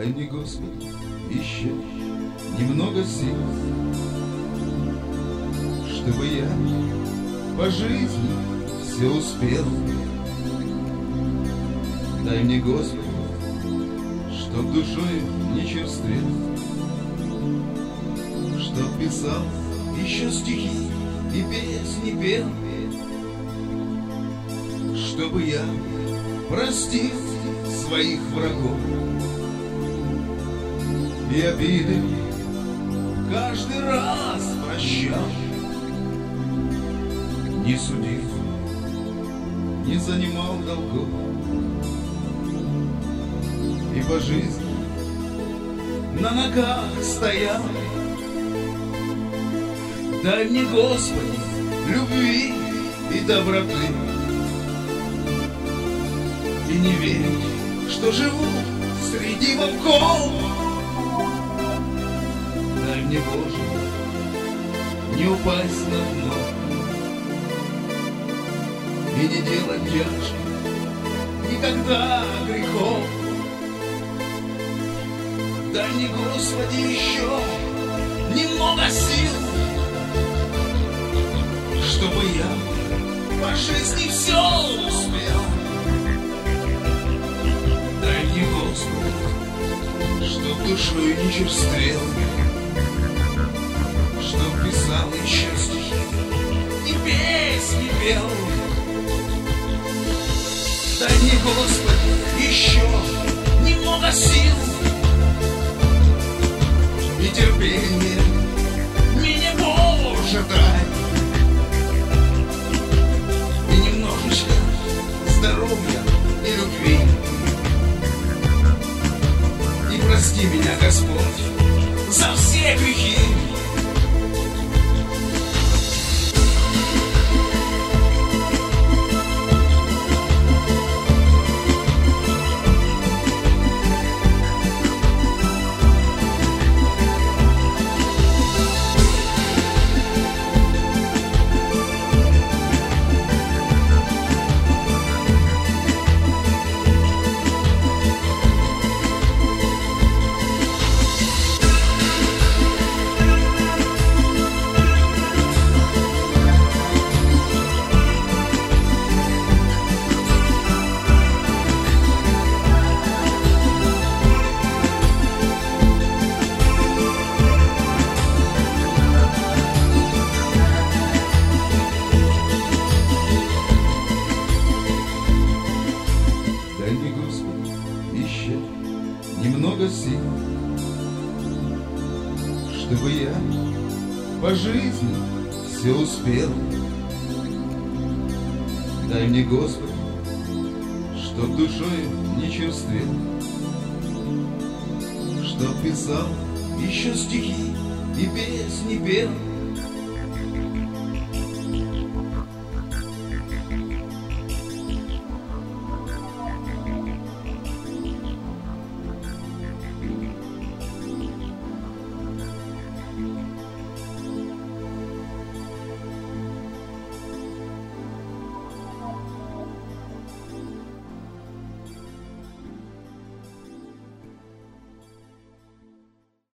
Дай мне, Господи, еще немного сил, чтобы я по жизни все успел. Дай мне, Господи, чтоб душой не черствел, чтоб писал еще стихи и песни пел, чтобы я простил своих врагов и обиды каждый раз прощал, не судил, не занимал долгов и по жизни на ногах стоял. Дай мне, Господи, любви и доброты, и не верить, что живу среди волков. Дай мне, Боже, не упасть на дно и не делать тяжких никогда грехов. Дай мне, Господи, еще немного сил, чтобы я по жизни все успел. Дай мне, Господи, чтоб душой не черствел, чтоб писал еще стихи и песни пел. Дай мне, Господи, еще немного сил и терпение мне, Боже, дай. И немножечко здоровья и любви. И прости меня, Господь, за все грехи. Дай мне, Господи, еще немного сил, чтобы я по жизни все успел. Дай мне, Господи, чтоб душой не черствел, чтоб писал еще стихи и песни пел.